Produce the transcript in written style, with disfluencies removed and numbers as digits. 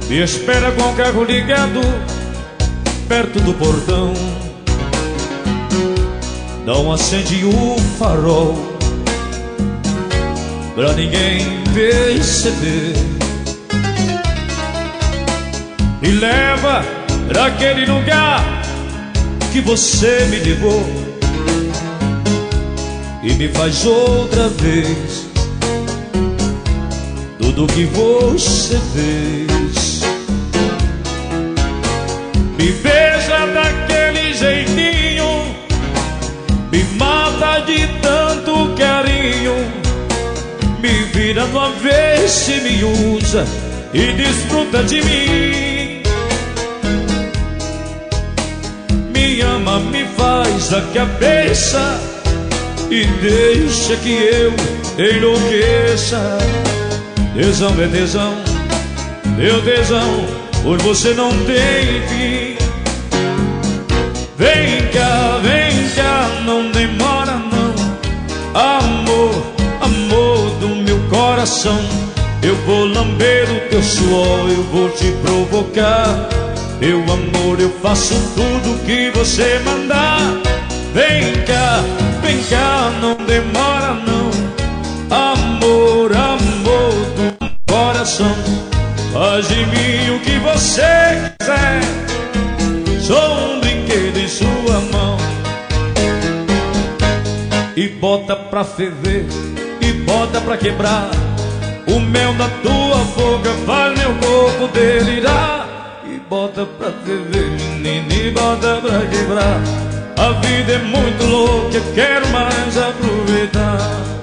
Me espera com o carro ligado perto do portão. Não acende o farol pra ninguém perceber. Me leva pra aquele lugar que você me levou e me faz outra vez tudo que você fez. Me beija daquele jeitinho, me mata de tanto carinho, me vira do avesso e me usa e desfruta de mim. Me ama, me faz a cabeça e deixa que eu enlouqueça. Tesão é tesão, meu tesão por você não tem fim. Vem cá, não demora não. Amor, amor do meu coração, eu vou lamber o teu suor, eu vou te provocar. Meu amor, eu faço tudo que você mandar. Vem cá, não demora não. Amor, amor do meu coração, faz de mim o que você quiser. Sou um brinquedo em sua mão. E bota pra ferver, e bota pra quebrar. O mel da tua boca faz meu corpo delirar. E bota pra ferver, menina, e bota pra quebrar. A vida é muito louca, eu quero mais aproveitar.